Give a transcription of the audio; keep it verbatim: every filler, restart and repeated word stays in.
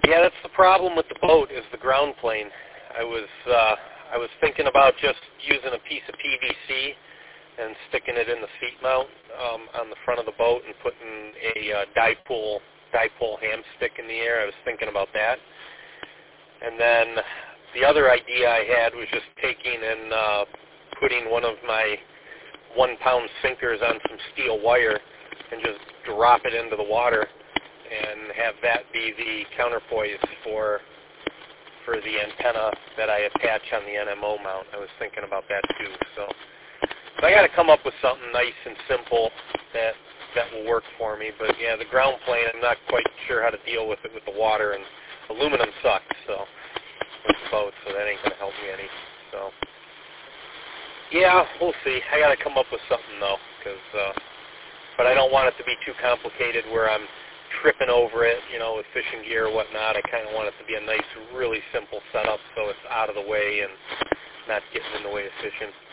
Yeah, that's the problem with the boat is the ground plane. I was uh, I was thinking about just using a piece of P V C and sticking it in the seat mount um, on the front of the boat and putting a uh, dipole dipole hamstick in the air. I was thinking about that. And then the other idea I had was just taking and uh, putting one of my one-pound sinkers on some steel wire and just drop it into the water and have that be the counterpoise for for the antenna that I attach on the N M O mount. I was thinking about that too. So, so I got to come up with something nice and simple that that will work for me. But yeah, the ground plane, I'm not quite sure how to deal with it with the water, and aluminum sucks. So with the boat, so that ain't gonna help me any. So yeah, we'll see. I got to come up with something though, because uh, but I don't want it to be too complicated where I'm tripping over it, you know, with fishing gear or whatnot. I kind of want it to be a nice, really simple setup so it's out of the way and not getting in the way of fishing.